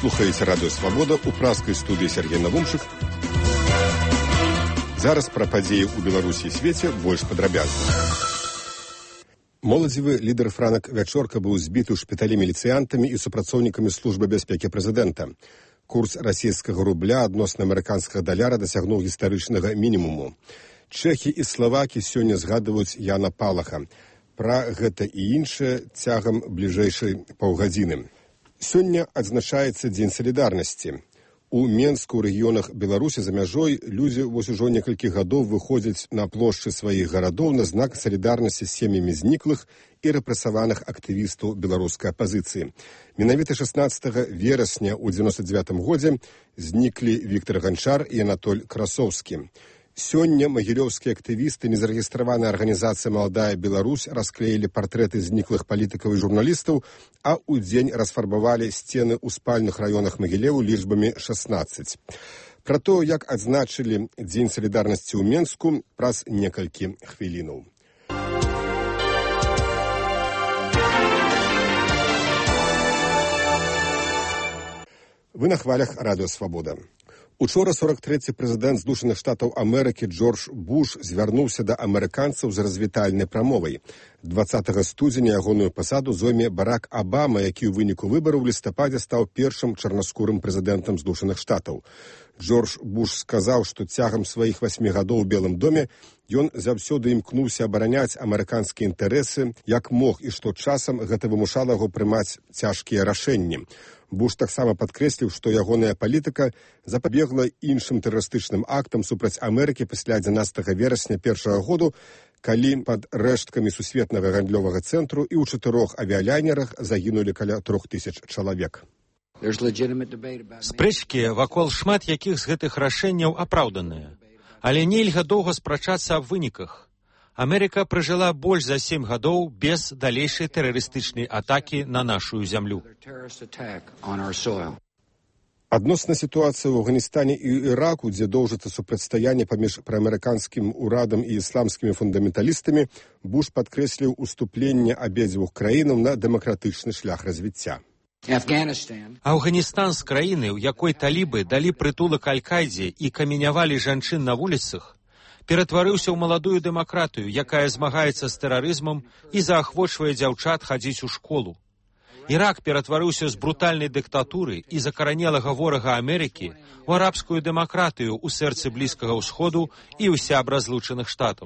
Слухаеце радыё «Свабода», у пражскай студыі Сергей Навумчык. Зараз пра падзеі ў Беларусі і свеце больш падрабязна. Моладзевы лідар Франак Вячорка быў збіты ў шпіталі міліцыянтамі і супрацоўнікамі службы бяспекі прэзідэнта. Курс расійскага рубля адносна амерыканскага даляра дасягнуў гістарычнага мінімуму. Чэхі і славакі сёння згадваюць Яна Палаха. Пра гэта і іншае цягам бліжэйшай паўгадзіны. Сёння адзначаецца Дзень салідарнасці. У Менску, ў рэгіёнах Беларусі за мяжой людзі вось ужо некалькі гадоў выходзяць на плошчы сваіх гарадоў на знак салідарнасці з сем'ямі зніклых і рэпрэсаваных актывістаў беларускай апазіцыі. Менавіта 16 верасня ў 99 годзе зніклі Віктар Ганчар і Анатоль Красоўскі. Сёння магілёўскія актывісты, незарэгістраваная арганізацыя «Маладая Беларусь» расклеілі партрэты зніклых палітыкаў і журналістаў, а ў дзень расфарбавалі сцены ў спальных раёнах Магілеву лічбамі 16. Пра то, як адзначылі Дзень салідарнасці ў Менску, праз некалькі хвілінаў. Вы на хвалях радыё «Свабода». Учора 43-й прэзідэнт Злучаных Штатаў Амерыкі Джордж Буш звярнуўся да амерыканцаў з развітальнай прамовай. 20 студзеня ягоную пасаду зойме Барак Абама, які ў выніку выбараў у лістападзе стаў першым чарнаскурым прэзідэнтам Злучаных Штатаў. Джордж Буш сказаў, што цягам сваіх 8 гадоў у Белым доме ён заўсёды імкнуўся абараняць амерыканскія інтарэсы як мог і што часам гэта вымушала яго прымаць цяжкія рашэнні. Буш таксама падкрэсліў, што ягоная палітыка запабегла іншым тэрарыстычным актам супраць Амерыкі пасля 11 верасня першага году, калі пад рэшткамі сусветнага гандлёвага цэнтру і ў 4 авіялайнерах загінулі каля 3000 чалавек. Спрэчкі вакол шмат якіх з гэтых рашэнняў апраўданыя, але нельга доўга спрачацца аб выніках. Амерыка пражыла больш за 7 гадоў без далейшай тэрарыстычнай атакі на нашу зямлю. Адносна сітуацыі ў Афганістане і Іраку, дзе доўжыцца супрацьстаянне паміж праамерыканскім урадам і ісламскімі фундаменталістамі, Буш падкрэсліў уступленне абедзвюх краінаў на дэмакратычны шлях развіцця. Афганістан з краіны, у якой талібы далі прытулак Аль-Кайдзе і каменявалі жанчын на вуліцах, ператварыўся ў маладую дэмакратыю, якая змагаецца з тэрарызмам і заахвочвае дзяўчат хадзіць у школу. Ірак ператварыўся з брутальнай дыктатуры і закаранелага ворага Амерыкі ў арабскую дэмакратыю ў сэрцы Блізкага ўсходу і ў сябра Злучаных Штатаў.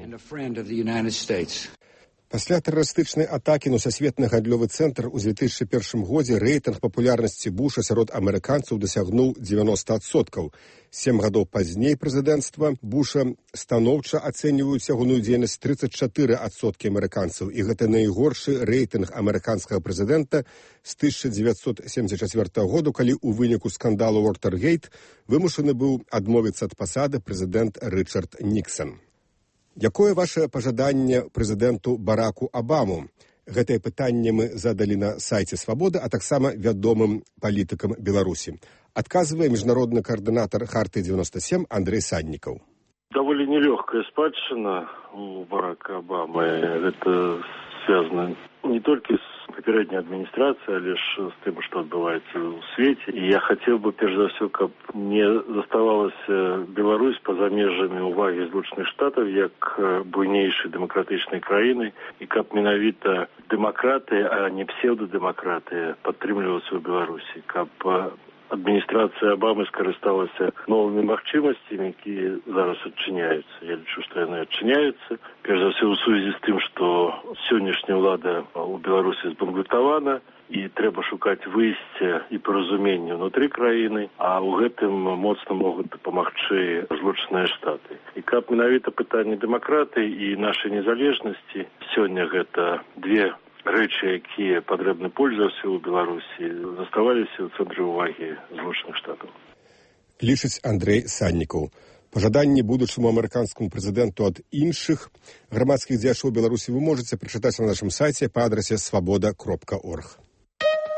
Пасля тэрарыстычнай атакі на сусветны гандлёвы цэнтр у 2001 годзе рэйтынг папулярнасці Буша сярод амерыканцаў дасягнуў 90%. 7 гадоў пазней прэзідэнцтва Буша станоўча ацэньваюць ягоную дзейнасць 34% амерыканцаў, і гэта найгоршы рэйтынг амерыканскага прэзідэнта з 1974 году, калі ў выніку скандалу Уотергейт вымушаны быў адмовіцца ад пасады прэзідэнт Рычард Ніксан. Якое ваше пажаданне прэзідэнту Бараку Абаму? Гэтае пытанне мы задалі на сайце «Свабода», а таксама вядомым палітыкам Беларусі. Адказвае міжнародны координатор Харты-97 Андрей Саннікаў. Довольно нелегкая спадщина у Барака Обамы. Это связано не только с попередней администрацией, а лишь с тем, что отбывается в свете. И я хотел бы, прежде за все, как не заставалась Беларусь поза межами уваги Злучаных Штатов, як буйнейшей демократичной краиной, и как менавіта демократы, а не псевдодемократы, падтрымліваюцца ў Беларусі, как адміністрацыя Абамы скарысталася новымі магчымасцямі, якія зараз адчыняюцца. Я лічу, што яны адчыняюцца. Перш за ўсё ў сувязі з тым, што сённяшняя ўлада ў Беларусі збанкрутавана, і трэба шукаць выйсце і паразуменне ўнутры краіны, а ў гэтым моцна могуць дапамагчы Злучаныя Штаты. І каб менавіта пытанне дэмакратыі і нашай незалежнасці, сёння гэта две рэчы, якія патрэбны больш за ўсё ў Беларусі, заставаліся ў цэнтры ўвагі Злучаных Штатаў. Лічыць Андрей Саннікаў. Пажаданні будучаму амерыканскаму прэзідэнту ад іншых грамадскіх дзеячоў Беларусі вы можаце прачытаць на нашым сайце па адрасе swaboda.org.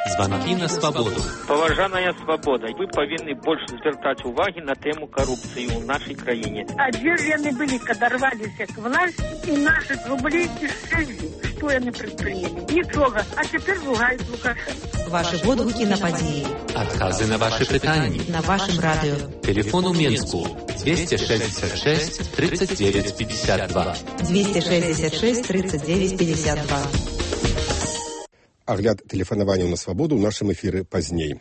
Звонки на свободу. Поважаная свобода. Вы повинны больше звертать уваги на тему коррупции в нашей краине. А где же они были, когда рвались к власти, и наши рубли кишели? Что они предприняли? Ничего. А теперь ругают Лукашенко. Ваши водгуки на події. Отказы на ваши питания. На вашем радио. Телефон у Минску 266 39 52. 266 39 52. Агляд тэлефанаванняў на свабоду ў нашым эфіры пазней.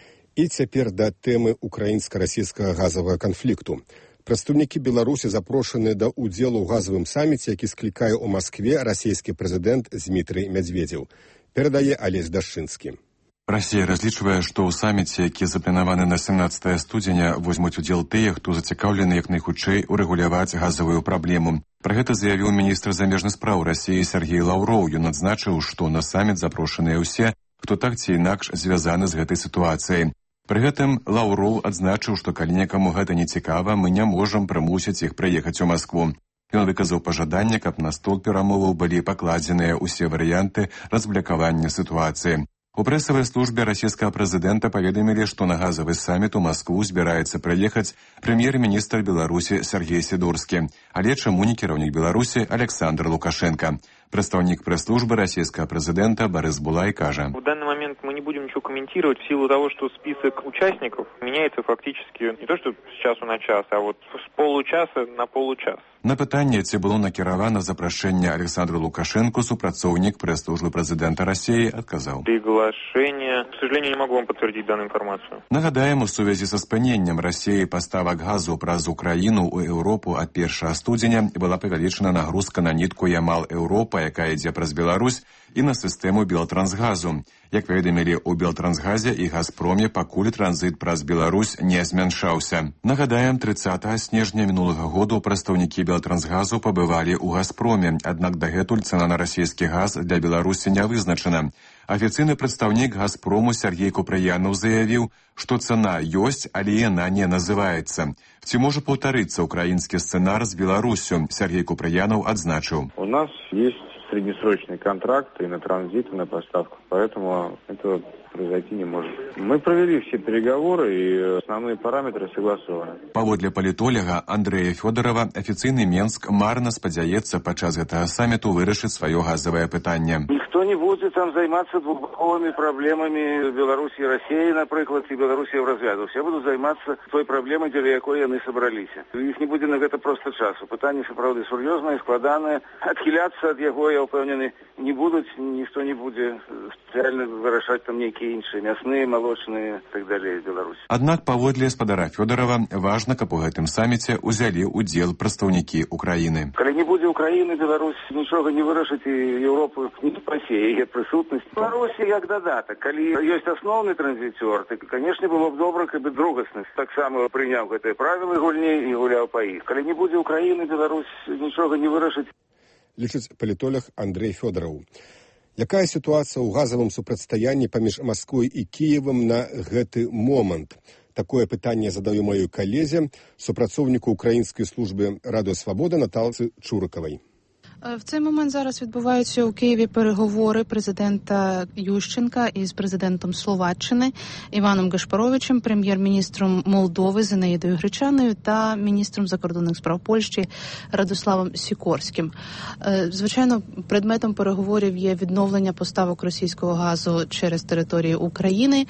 І цяпер да тэмы украінска-расійскага газавага канфлікту. Прадстаўнікі Беларусі запрошаны да ўдзелу ў газавым саміце, які склікае ў Маскве расійскі прэзідэнт Змітрый Мядзведзеў. Перадае Алесь Дашчынскі. Расія разлічвае, што ў саміце, які запланаваны на 17 студзеня, возьмуць удзел тыя, хто зацікаўлены як найхутчэй урэгуляваць газавую праблему. Пра гэта заявіў міністр замежных спраў Расіі Сергей Лаўроў. Ён адзначыў, што на саміт запрошаныя ўсе, хто так ці інакш звязаны з гэтай сітуацыяй. Пры гэтым Лаўроў адзначыў, што калі некаму гэта не цікава, мы не можам прымусіць іх прыехаць у Маскву. Ён выказаў пажаданне, каб на стол перамоваў былі пакладзеныя ўсе варыянты разблякавання сітуацыі. У прэсавай службе расійскага прэзідэнта паведамілі, што на газавы саміт у Маскву збіраецца прыехаць прэм'ер-міністр Беларусі Сергей Сідорскі, але чаму не кіраўнік Беларусі Александр Лукашенко. Прадстаўнік прэс-службы расійскага прэзідэнта Борис Булай кажа: В данный момент мы не будем ничего комментировать в силу того, что список участников меняется фактически не то что с часу на час, а вот с получаса на получас. На пытанне, ці было накіравана запрашэнне Александру Лукашенко, супрацоўнік прэс-службы прэзідэнта Расіі адказаў: Приглашение. К сожалению, не могу вам подтвердить данную информацию. Нагадаем, у сувязі са спыненнем Расіі паставак газу праз Украіну ў Еўропу ад 1 студзеня была павялічана нагрузка на нітку Ямал-Еўропа, якая ідзе праз Беларусь, і на сістэму Белтрансгазу. Як паведамілі ў Белтрансгазе і Газпроме, пакуль транзіт праз Беларусь не змяншаўся. Нагадаем, 30 снежня мінулага году прадстаўнікі Белтрансгазу пабывалі ў Газпроме, аднак дагэтуль цана на расійскі газ для Беларусі не вызначана. Афіцыйны прадстаўнік Газпрому Сергей Купрыянаў заявіў, што цана ёсць, але яна не называецца. Ці можа паўтарыцца украінскі сцэнар з Беларусю? Сергей Купрыянаў адзначыў: У нас есть среднесрочный контракт и на транзит, и на поставку. Поэтому это произойти не может. Мы провели все переговоры, и основные параметры согласованы. Паводле палітоляга Андрэя Фёдорова, афіцыйны Менск марна спадзяецца падчас гэтага саміту вырашыць сваё газавае пытанне. Никто не будет там займаться двухбаковыми проблемами Беларуси и России, например, и Беларуси в развязку. Все будут заниматься той проблемой, для якой они собрались. Их не будет на это просто часу. Пытание, правда, серьезное, складанное. Отхиляться от его, я упевнений, не будут, никто не будет специально вырашать там некие іншыя, мясныя, малочныя і так далее з Беларусі. Аднак паводле спадара Фёдорова важна, каб у гэтым саміце ўзялі ўдзел прадстаўнікі Украіны. Калі не будзе Украіны, Беларусь нічога не вырашыць, і Еўропу не спасе яе прысутнасць. Беларусі як дадатак. Калі ёсць асноўны транзітёр, то, конечно, было б добра, каб другасны таксама прыняў гэтыя правілы гульні і гуляў па іх. Калі не будзе Украіны, Беларусь нічога не вырашыць. Лічыць палітолог Андрэй Фёдораў. Якая сітуацыя ў газавым супрацьстаянні паміж Масквой і Кіевам на гэты момант? Такое пытанне задаю маёй калезе, супрацоўніку украінскай службы Радыё Свабода Наталцы Чурыкавай. В цей момент зараз відбуваються у Києві переговори президента Ющенка із президентом Словаччини Іваном Гашпаровичем, прем'єр-міністром Молдови Зинаїдою Гречаною та міністром закордонних справ Польщі Радославом Сікорським. Звичайно, предметом переговорів є відновлення поставок російського газу через територію України,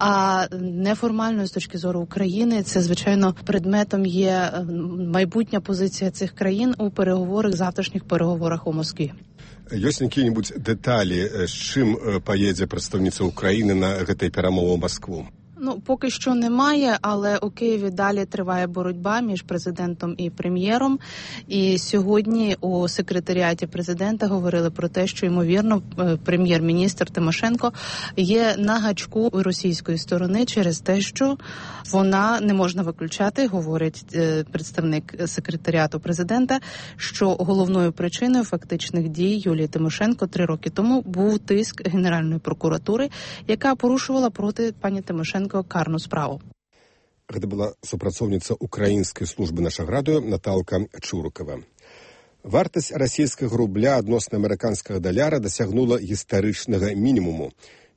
а неформально з точки зору України це, звичайно, предметом є майбутня позиція цих країн у переговорах, завтрашніх переговорах у Москві. Ёсць якія-небудзь дэталі, з чым паедзе прадстаўніца Украіны на гэтай перамове ў Маскву? Поки що немає, але у Києві далі триває боротьба між президентом і прем'єром. І сьогодні у секретаріаті президента говорили про те, що, ймовірно, прем'єр-міністр Тимошенко є на гачку у російської сторони через те, що вона не можна виключати, говорить представник секретаріату президента, що головною причиною фактичних дій Юлії Тимошенко 3 роки тому був тиск Генеральної прокуратури, яка порушувала проти пані Тимошенко карну справу. Гэта была супрацоўніца украінскай службы нашага радыё Наталка Чурыкава. Вартасць расійскага рубля адносна амерыканскага даляра дасягнула гістарычнага мінімуму.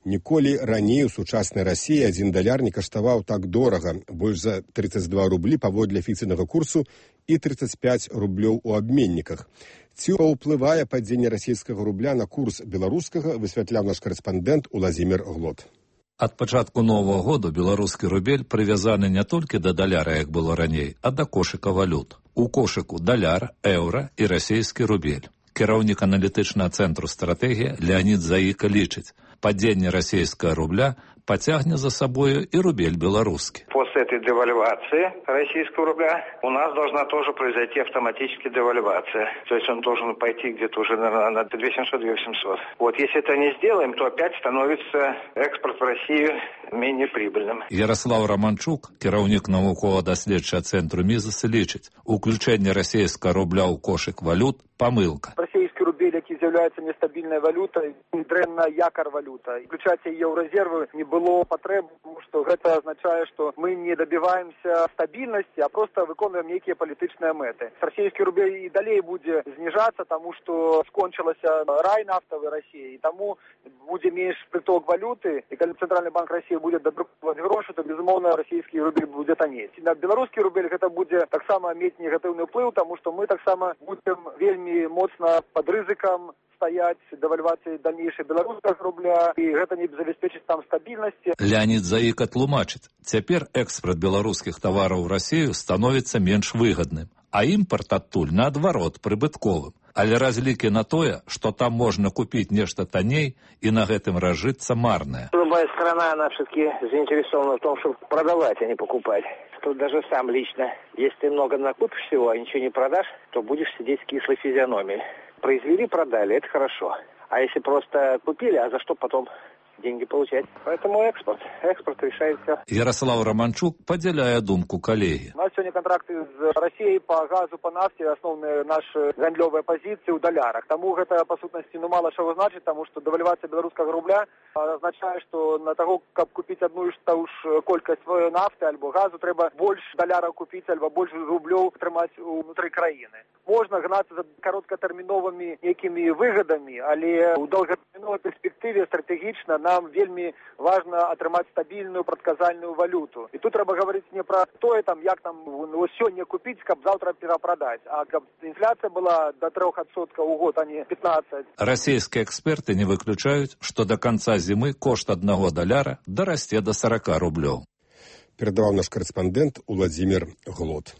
Ніколі раней у сучаснай Расіі 1 даляр не каштаваў так дорага, больш за 32 рублі паводле афіцыйнага курсу і 35 рублёў у абменніках. Ці паўплывае падзенне расійскага рубля на курс беларускага, высвятляў наш карэспандэнт Уладзімір Глот. Ад пачатку новага году беларускі рубель прывязаны не толькі да даляра, як было раней, а да кошыка валют. У кошыку даляр, еўра і расійскі рубель. Кіраўнік аналітычнага цэнтру стратэгія Леонід Заіка лічыць, падзенне расійскага рубля потягнет за собой и рубель белорусский. После этой девальвации российского рубля у нас должна тоже произойти автоматически девальвация. То есть он должен пойти где-то уже на 2700-2800. Вот если это не сделаем, то опять становится экспорт в Россию менее прибыльным. Ярослав Романчук, кіраўнік навукова-даследчага цэнтру Мізас, лічыць, уключэнне расійскага рубля ў кошык валют – памылка. Расійскі рубель, який з'являецца нестабільнай валютай, дрэнная якар валюта. Включаць яе ў рэзервы не было патрэб, тому што гэта азначае, што мы не добіваемся стабільнасці, а просто выконваем нейкія палітычныя мэты. Расійскі рубель і далей будзе зніжацца, таму што скончылася рай нафтавы Расіі, і таму будзе менш прыток валюты, і калі Цэнтральны банк Расіі будзе дадрукаваць грошы, то, безумоўна, расійскі рубель будзе таннець. На беларускі рубель гэта будзе таксама мець негатыўны ўплыў, таму што мы таксама будзем вельмі моцна пад рызыкам стаяць девальвацыі дальнейшай беларускага рубля, і гэта не забяспечыць там стабільнасці. Леонід Заіка тлумачыць, цяпер экспорт беларускіх тавараў у Расію становіцца менш выгадным, а імпорт адтуль, наадварот, прыбытковым. Але разлікі на тое, што там можна купіць нешта танней, і на гэтым разжыцца марнае. Любая страна, она все-таки заинтересована в том, чтобы продавать, а не покупать. Тут даже сам лично, если ты много накупишь всего, а ничего не продашь, то будешь сидеть с кислой физиономией. Произвели, продали, это хорошо. А если просто купили, а за что потом деньги получать? Поэтому экспорт решает все. Ярослав Романчук падзяляе думку калегі. У нас сегодня контракты з Расіяй по газу, по нафте, основные наши гандлёвые позиции у далярах. Тому гэта, по сутнасці, мало чего значит, потому что девальвация белорусского рубля означает, что на того, как купить одну и что уж колькость нафты альбо газу, треба больше даляров купить, альбо больше рублёў трымаць внутри краіны. Можно гнаться за короткотерміновыми некими выгодами, але у долготерміновой перспективе стратегічна нам вельмі важно атрымаць стабільную прадказальную валюту. І тут трэба гаварыць не пра тое, там, як там сёння купіць, каб заўтра перапрадаць, а каб інфляцыя была до 3% у год, а не 15%. Расійскія эксперты не выключаюць, што до конца зімы кошт 1 даляра дарасце до 40 рублёў. Перадаваў наш корэспандэнт Уладзімір Глот.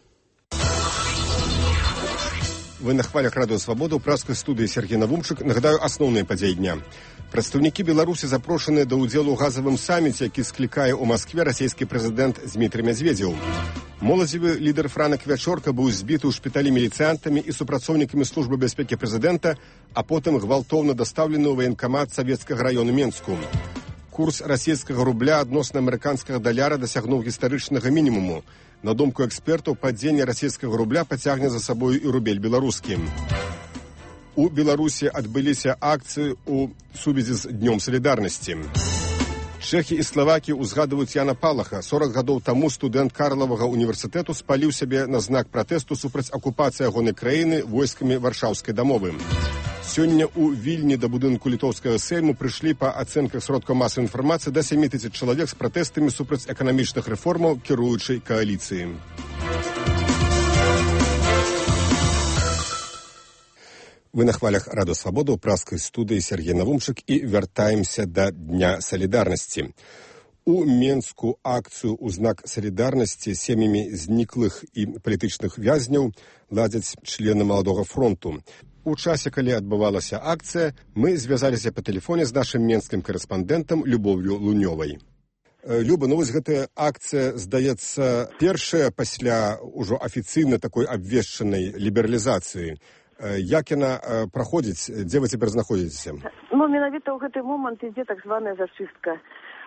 Вы на хвалях Радыё Свабода, ў праскай студыі Сергей Навумчык. Нагадаю, асноўныя падзеі дня. Прадстаўнікі Беларусі запрошаныя да ўдзелу ў газавым саміце, які склікае ў Маскве расійскі прэзідэнт Дзмітрый Медзведзеў. Моладзевы лідар Франак Вячорка быў збіты ў шпіталі міліцыянтамі і супрацоўнікамі службы бяспекі прэзідэнта, а потым гвалтоўна дастаўлены ў ваенкамат савецкага раёну Менску. Курс расійскага рубля адносна амерыканскага даляра дасягнуў гістарычнага мінімуму. На думку экспертаў, падзенне расійскага рубля пацягне за сабою і рубель беларускі. У Беларусі адбыліся акцыі ў сувязі з Днём салідарнасці. Чэхі і Славакі узгадваюць Яна Палаха. 40 гадоў таму студэнт Карлавага універсітэту спаліў сябе на знак пратэсту супраць акупацыі ягонай краіны войскамі Варшаўскай дамовы. Сёння ў Вільні да будынку літоўскага сейму прыйшлі па ацэнках сродкаў масавай інфармацыі да 7000 чалавек з пратэстамі супраць эканамічных рэформаў кіруючай кааліцыі. Вы на хвалях Радыё Свабода, ў праскай студыі Сергей Навумчык, і вяртаемся да Дня салідарнасці. У Менску акцыю ў знак салідарнасці з сем'ямі зніклых і палітычных вязняў ладзяць члены Маладога фронту. У часе, калі адбывалася акцыя, мы звязаліся па тэлефоне з нашым менскім карэспандэнтам Любов'ю Лунёвай. Люба, ну вось гэтая акцыя, здаецца, першая пасля ўжо афіцыйна такой абвешчанай лібералізацыі. Як яна праходзіць, дзе вы цяпер знаходзіцеся? Ну, менавіта ў гэты момант ідзе так званая зачыстка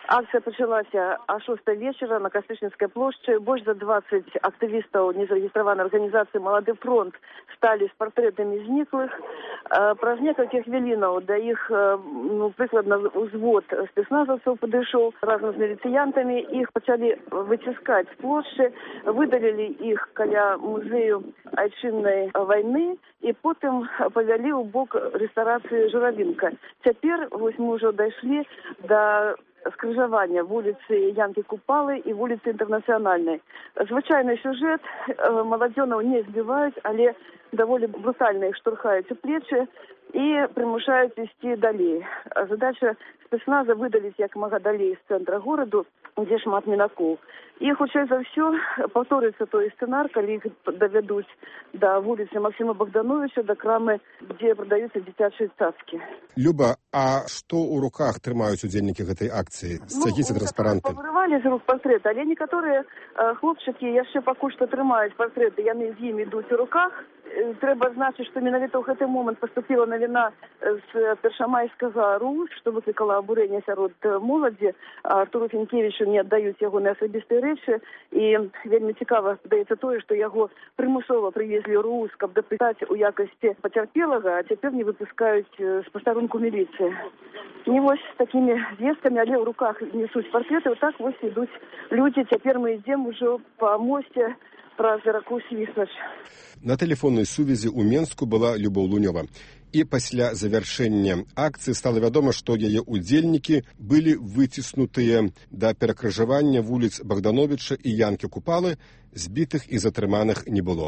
Акцыя пачалася а 6 вечара на Кастрычніцкай плошчы. Больш за 20 актывістаў незарэгістраванай арганізацыі «Малады фронт» сталі з партрэтамі зніклых. Праз некалькі хвілінаў да іх прыкладна ўзвод спецназаўцаў падышоў разам з міліцыянтамі. Іх пачалі выціскаць з плошчы, выдалілі іх каля музею айчыннай вайны і потым павялі ў бок рэстарацыі «Журавінка». Цяпер вось мы ўжо дайшлі да скрыжавання вуліцы Янкі Купалы і вуліцы Інтэрнацыянальнай. Звычайны сюжэт, маладзёнаў не збіваюць, але даволі брутальна іх штурхаюць у плечы і прымушаюць ісці далей. Задача спецназа выдаліць як мага далей з цэнтра гораду, дзе шмат мінакоў. І хутчэй за ўсё паўторыцца той сцэнар, калі іх давядуць да вуліцы Максіма Богдановича, да крамы, дзе прадаюцца дзіцячыя цацкі. Люба, а што ў руках трымаюць удзельнікі гэтай акцыі? Сцягі ці транспаранты? Павырывалі з рук партрэты, але некаторыя хлопчыкі яшчэ пакуль што трымаюць партрэты, яны з імі ідуць у руках. Трэба значыць, што менавіта ў гэты момант паступіла навіна з першамайскага РУ, што выклікала абурэнне сярод моладзі. Артуру Фінкевічу не аддаюць ягоныя асабістыя рэчы, і вельмі цікава здаецца тое, што яго прымусова прывезлі ў РУ, каб дапытаць у якасці пацярпелага, а цяпер не выпускаюць з пастарунку міліцыі. Не вось з такімі звесткамі, але ў руках несуць партрэты, так вось ідуць людзі. Цяпер мы ідзем ужо па мосце праз раку Свіснач. На тэлефоннай сувязі ў Менску была Любоў Лунёва. І пасля завяршэння акцыі стала вядома, што яе удзельнікі былі выціснутыя да перакрыжавання вуліц Богдановича і Янкі Купалы, збітых і затрыманых не было.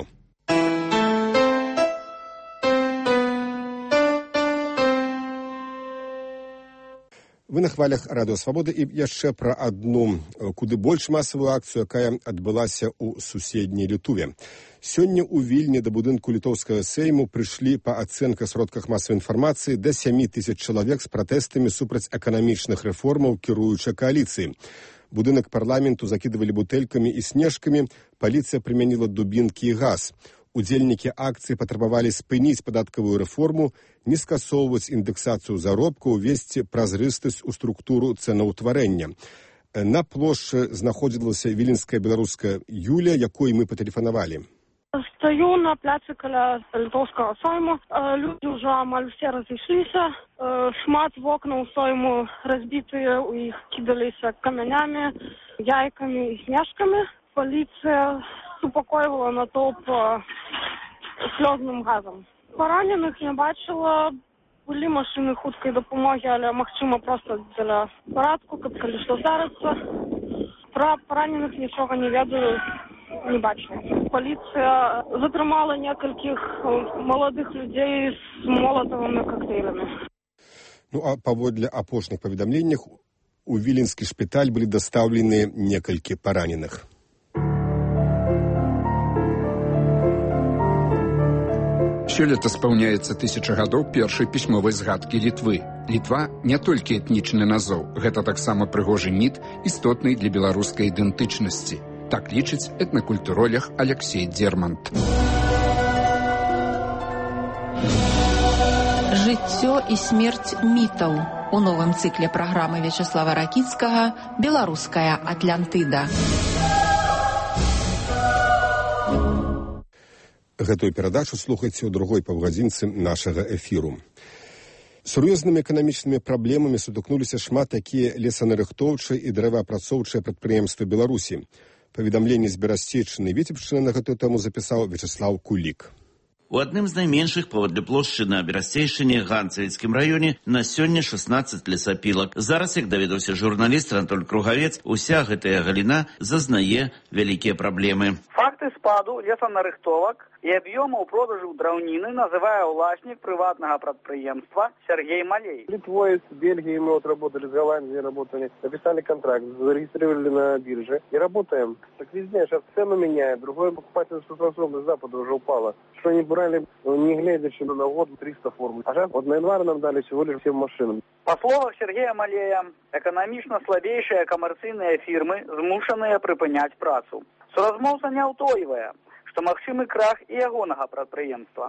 Вы на хвалях Радыё Свабоды і яшчэ пра адну куды больш масавую акцыю, якая адбылася ў суседняй Літуве. Сёння ў Вільні да будынку літоўскага сейму прыйшлі па ацэнках сродках масавай інфармацыі да 7 000 чалавек з пратэстамі супраць эканамічных рэформаў кіруючай кааліцыі. Будынак парламенту закідывалі бутэлькамі і снежкамі, паліцыя прымяніла дубінкі і газ. Удзельнікі акцыі патрабавалі спыніць падаткавую рэформу, не скасоўваць індексацыю заробку, увесці празрыстасць у структуру цэнаўтварэння. На плошчы знаходзілася віленская беларуская Юлія, якой мы патэлефанавалі. Стою на пляцы каля літоўскага сойму. Людзі ўжо амаль усе разышліся. Шмат вокнаў сойму разбітыя, у іх кідаліся камянямі, яйкамі і снежкамі. Паліцыя супакойвала натоўп слёзным газам. Параненых не бачыла, былі машыны хуткай дапамогі, але, магчыма, проста для парадку, каб калі што здарыцца. Пра параненых нічога не ведаю, не бачыла. Паліцыя затрымала некалькіх маладых людзей з молатавымі коктейлямі. Ну, а паводле апошніх паведамленнях, у віленскі шпіталь былі дастаўлены некалькі параненых. Сёлета спаўняецца 1000 гадоў першай пісьмовай згадкі Літвы. Літва не толькі этнічны назоў, гэта таксама прыгожы міт, істотны для беларускай ідэнтычнасці. Так лічыць этнакультуролог Алексей Дермант. Жыццё і смерць мітаў у новым цыкле праграмы Вячеслава Ракіцкага «Беларуская Атлантыда». Гэтую перадачу слухайце ў другой паўгадзінцы нашага эфіру. Сур'ёзнымі эканамічнымі праблемамі сутыкнуліся шмат такія лесанарыхтоўчыя і дрэваапрацоўчыя прадпрыемствы Беларусі. Паведамленне з Берасцейшчыны Віцебшчыны на гэтую тэму запісаў Вячеслав Кулік. У адным з найменшых паводле плошчы на Берасцейшчыне Ганцавіцкім раёне на сёння 16 лесапілак. Зараз, як даведаўся журналіст Анатоль Кругавец, уся гэтая галіна зазнае вялікія праблемы. Факты спаду лесанарыхтовак і аб'ёмаў продажу драўніны называе ўласнік прыватнага прадпрыемства Сергей Малей. Литвой, с Бельгией мы работали, с Голландией работали, написали контракт, зарегистрировали на бирже и работаем. Так везде сейчас цену меняют, другой покупательская способность Запада уже упала. Что они брали, не глядя, что на год 300 форм. А сейчас вот на январь нам дали всего лишь всем машинам. По словах Сергея Малея, экономично слабейшие коммерційныя фирмы змушаныя прыпыняць працу. Суразмоўца не ўтойвае, што магчымы крах і ягонага прадпрыемства.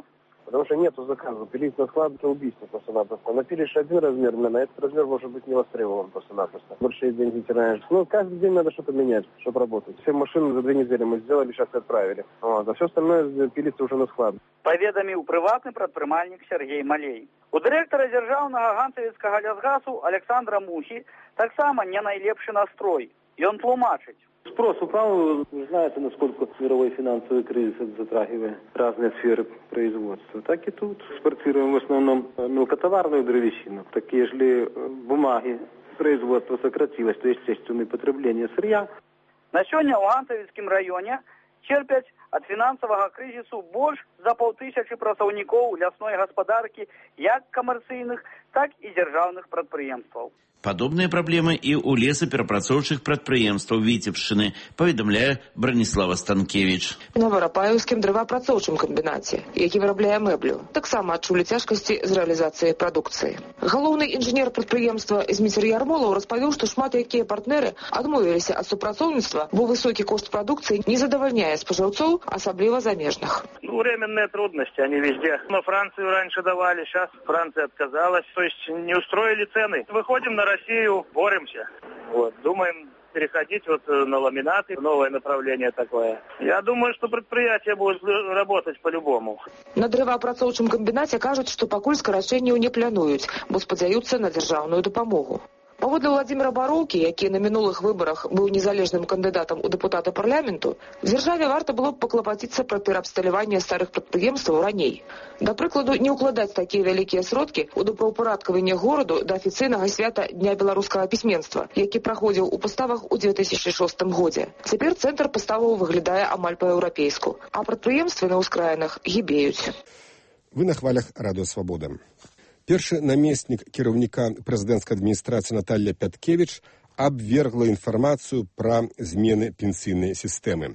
Потому что нету заказа. Пилить на склад – это убийство просто-напросто. Напилишь один размер, на этот размер может быть не востребован просто-напросто. Большие деньги теряешь. Ну, каждый день надо что-то менять, чтобы работать. Все машины за 2 недели мы сделали, сейчас отправили. Вот. А все остальное пилится уже на склад. Паведаміў прыватны прадпрымальнік Сергей Малей. У дырэктара дзяржаўнага ганцавіцкага лясгасу Александра Мухі таксама не найлепшы настрой. Ён тлумачыць. Спрос упал, вы знаете, насколько мировой финансовый кризис затрагивает разные сферы производства. Так и тут экспортируем в основном мелкотоварную древесину. Так если бумаги производства сократилось, то естественно и потребление сырья. На сёння ў Ганцавіцкім раёне черпяць ад фінансавага крызісу больш за 500 працаўнікоў лясной гаспадаркі як камерцыйных, так і дзяржаўных прадпрыемстваў. Падобныя праблемы і ў лесаперапрацоўчых прадпрыемстваў Віцебшчыны, паведамляе Браніслава Станкевіч. На Варапаеўскім дрэваапрацоўчым камбінаце, які вырабляе мэблю, таксама адчулі цяжкасці з рэалізацыяй прадукцыі. Галоўны інжынер прадпрыемства Зміцер Ярмолаў распавёў, што шмат якія партнеры адмовіліся ад супрацоўніцтва, бо высокі кошт прадукцыі не задавальняе спажыўцоў, асабліва замежных. Временные трудности, они везде. Но Францию раньше давали, сейчас Франция отказалась, то есть не устроили цены. Выходим на Россию, боремся. Вот, думаем переходить на ламинаты, новое направление такое. Я думаю, что предприятие будет работать по-любому. На дрэваапрацоўчым камбінаце кажуць, што пакуль скарачэнняў не плануюць, бо спадзяюцца на дзяржаўную дапамогу. Паводле Владзіміра Бароўкі, які на мінулых выбарах быў незалежным кандыдатам у дэпутаты парламенту, дзяржаве варта было б паклапаціцца пра пераабсталяванне старых прадпрыемстваў раней. Да прыкладу, не ўкладаць такія вялікія сродкі ў добраўпарадкаванне гораду да афіцыйнага свята Дня беларускага пісьменства, які праходзіў у паставах у 2006 годзе. Цяпер цэнтр паставаў выглядае амаль па-еўрапейску, а прадпрыемствы на ўскраінах гібеюць. Вы на хвалях Радыё Свабода. Першы намеснік кіраўніка прэзідэнцкай адміністрацыі Наталья Пяткевіч абвергла інфармацыю пра змены пенсійнай сістэмы.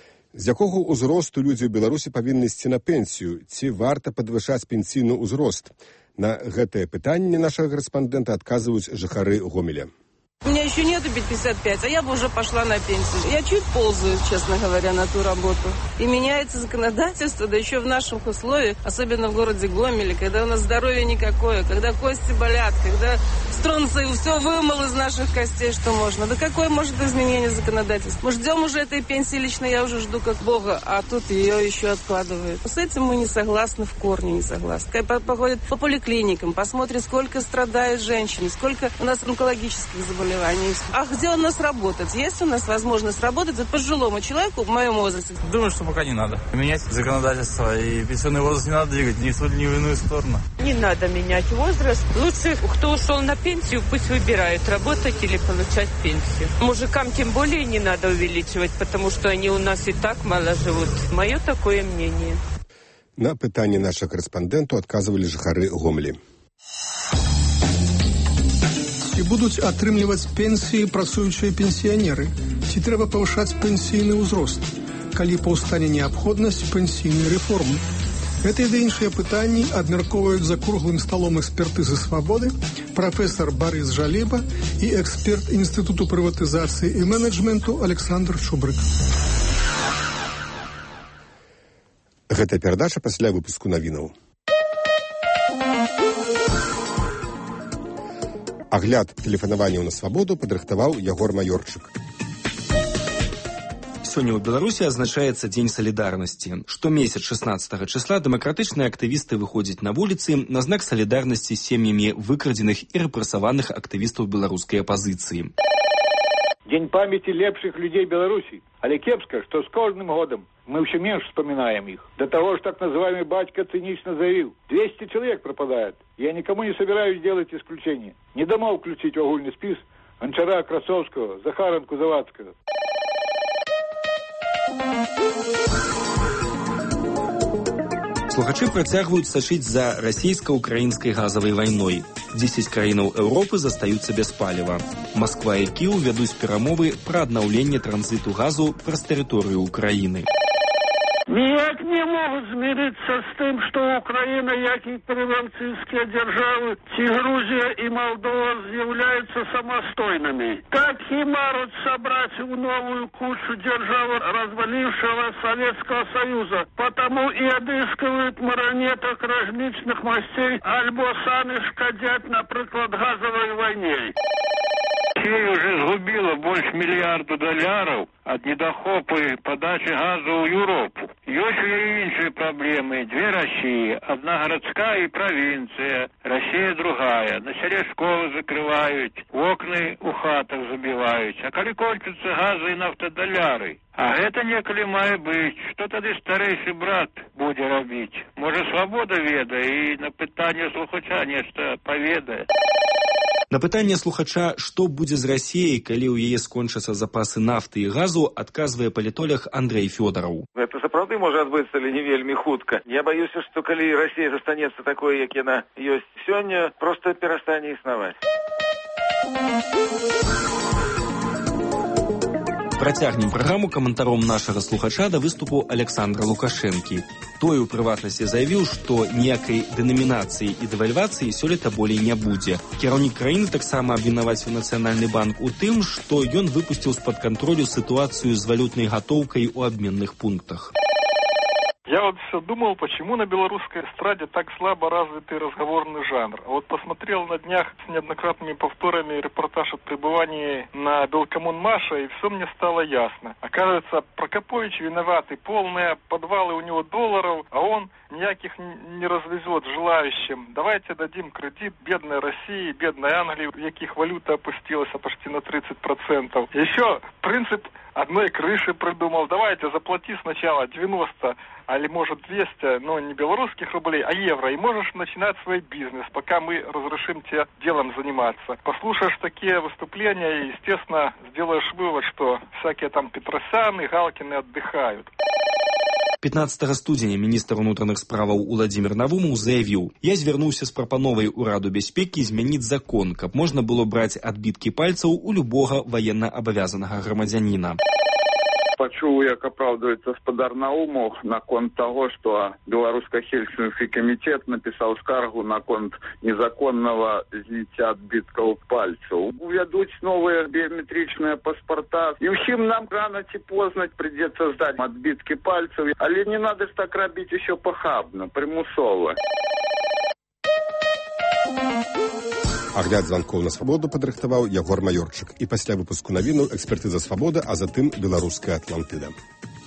З якога ўзросту людзі ў Беларусі павінны ісці на пенсію? Ці варта падвышаць пенсійны ўзрост? На гэтае пытанне нашага корэспандэнта адказваюць жыхары Гомеля. У меня еще нету 55, а я бы уже пошла на пенсию. Я чуть ползаю, честно говоря, на ту работу. И меняется законодательство, да еще в наших условиях, особенно в городе Гомеле, когда у нас здоровья никакое, когда кости болят, когда стронций все вымыл из наших костей, что можно. Да какое может изменение законодательства? Мы ждем уже этой пенсии, лично я уже жду как Бога, а тут ее еще откладывают. С этим мы не согласны, в корне не согласны. Походит по поликлиникам, посмотрит, сколько страдают женщины, сколько у нас онкологических заболеваний. А где у нас работать? Есть у нас возможность работать пожилому человеку в моем возрасте? Думаю, что пока не надо. Менять законодательство и пенсионный возраст не надо двигать ни в ту, ни в иную сторону. Не надо менять возраст. Лучше, кто ушел на пенсию, пусть выбирает, работать или получать пенсию. Мужикам тем более не надо увеличивать, потому что они у нас и так мало живут. Мое такое мнение. На пытанне нашага корэспандэнту адказвалі жыхары Гомелі. Ці будуць атрымліваць пенсіі працуючыя пенсіянеры? Ці трэба павышаць пенсійны ўзрост, калі паўстане неабходнасць пенсійнай рэформы? Гэта і іншыя пытанні абмяркоўваюць за круглым сталом экспертызы «Свабоды» прафесор Барыс Жалеба і эксперт Інстытуту прыватызацыі і менеджменту Александр Чубрык. Гэта перадача пасля выпуску навінаў. Агляд тэлефанаванняў на свабоду падрыхтаваў Ягор Маёрчык. Сёння ў Беларусі адзначаецца Дзень салідарнасці. Штомесяц 16 числа дэмакратычныя актывісты выходзяць на вуліцы на знак салідарнасці з сем'ямі выкрадзеных і рэпрэсаваных актывістаў беларускай апазіцыі. Дзень памяти лепшых людей Беларуси. Але кепска, что с каждым годом мы все меньше вспоминаем их. До того, что так называемый батька цинично заявил: 200 человек пропадает. Я никому не собираюсь делать исключение. Не дома включить в огульный спис Гончара, Красовского, Захаренку, Завадского. Слухачы працягваюць сачыць за расійска-украінскай газавай вайной. 10 краінаў Еўропы застаюцца без паліва. Масква і Кіў вядуць перамовы пра аднаўленне транзіту газу праз тэрыторыю Украіны. Ніяк не могуць змириться з тим, што Украіна, як і прыбалтыйскія дзяржавы, ці Грузія і Молдова з'яўляюцца самастойнымі. Так і маруць сабраць у новую кучу дзяржавы развалившего Советского Союза. Потому и отыскивают марионеток различных мастей, альбо сами шкодят, например, газовой войне. Россия уже сгубила больше $1 миллиарда от недохопа подачи газа в Европу. Есть и іншие проблемы. Две России. Одна городская и провинция. Россия другая. На селе школы закрывают, окна у хатах забивают. А коли кончатся газы и нафтодоляры? А это неколи мае быть. Что тогда старейший брат будет робить? Может, свобода веда и на питание слухача нечто поведает? На пытанне слухача, што будзе з Расіяй, калі ў яе скончацца запасы нафты і газу, адказвае палітолог Андрей Фёдораў. Это сапраўды можа адбыцца, але не вельмі хутка. Я баюся, што калі Расія застанецца такой, як яна ёсць сёння, проста перастане існаваць. Працягнем праграму каментаром нашага слухача да выступу Александра Лукашэнкі. Той у прыватнасці заявіў, што ніякай дэнамінацыі і дэвальвацыі сёлета болей не будзе. Кіраўнік краіны таксама абвінаваціў Нацыянальны банк у тым, што ён выпусціў з-пад кантролю сітуацыю з валютнай гатоўкай у абменных пунктах. Я вот все думал, почему на белорусской эстраде так слабо развитый разговорный жанр. А вот посмотрел на днях с неоднократными повторами репортаж о пребывании на Белкоммунмаше, и все мне стало ясно. Оказывается, Прокопович виноватый, полные подвалы у него долларов, а он никаких не развезет желающим. Давайте дадим кредит бедной России, бедной Англии, в яких валюта опустилась почти на 30%. Еще принцип одной крыши придумал. Давайте заплати сначала 90, или может 200, но не белорусских рублей, а евро. И можешь начинать свой бизнес, пока мы разрешим тебе делом заниматься. Послушаешь такие выступления и, естественно, сделаешь вывод, что всякие там Петросяны, Галкины отдыхают. 15 студзеня міністр унутраных справаў Уладзімір Навумаў заявіў: «Я звярнуўся з прапановай Ураду бяспекі змяніць закон, каб можна было браць адбіткі пальцаў у любога ваенна-абавязанага грамадзяніна». Пачуў, як апраўдваецца гаспадар Наумаў наконт таго, што Беларуска-Хельсінскі камітэт напісаў скаргу наконт незаконнага зняцця адбіткаў пальцаў. Увядуць новыя біяметрычныя паспарта. І ўсім нам рано ці позна придется здаць адбіткі пальцаў. Але не надо ж так рабіць еще пахабна, прымусова. Агляд званкоў на свабоду падрыхтаваў Ягор Маёрчык. І пасля выпуску навінаў экспертыза свабода, а затым беларуская Атлантыда.